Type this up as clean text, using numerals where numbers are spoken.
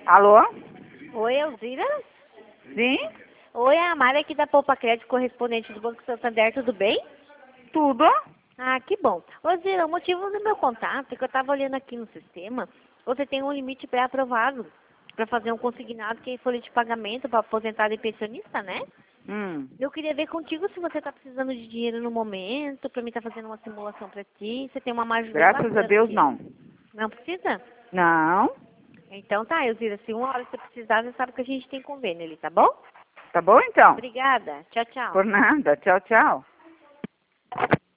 Alô? Oi, Elzira? Sim? Oi, a Mara aqui da Poupa Crédito, correspondente do Banco Santander, tudo bem? Tudo? Ah, que bom. Elzira, o motivo do meu contato é que eu estava olhando aqui no sistema, você tem um limite pré-aprovado para fazer um consignado que é folha de pagamento para aposentado e pensionista, né? Hum. Eu queria ver contigo se você está precisando de dinheiro no momento, para mim estar fazendo uma simulação para ti, você tem uma margem bem Graças a bacana Deus, aqui. não. Não precisa? Não? Então tá, Elzira, se uma hora você precisar, você sabe que a gente tem convênio ali, tá bom? Tá bom, então? Obrigada. Tchau, tchau. Por nada. Tchau, tchau.